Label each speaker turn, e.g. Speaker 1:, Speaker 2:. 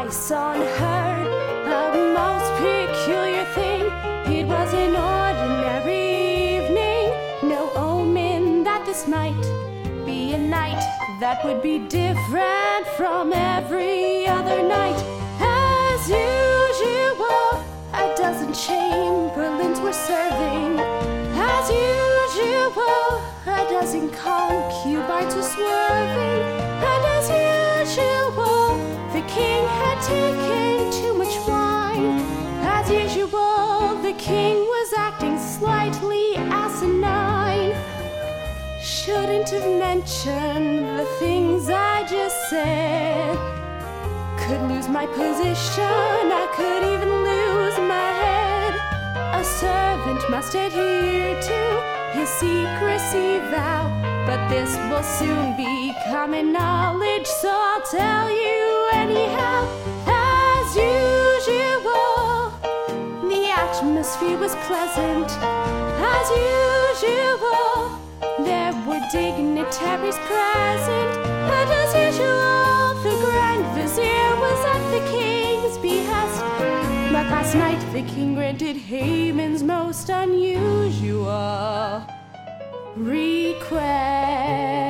Speaker 1: twice unheard, a most peculiar thing. It was an ordinary evening, no omen that this might be a night that would be different from every other night. As usual, a dozen chamberlains were serving. As usual, a dozen concubines were swerving. And as usual, the king had taken too much wine. As usual, the king was acting slightly asinine. Shouldn't have mentioned the things I just said. Could lose my position, I could even lose my head. A servant must adhere to his secrecy vow, but this will soon be common knowledge, so I'll tell you anyhow. As usual, the atmosphere was pleasant. As usual, there were dignitaries present. And as usual, the Grand Vizier was at the king's behest. But last night the king granted Haman's most unusual request.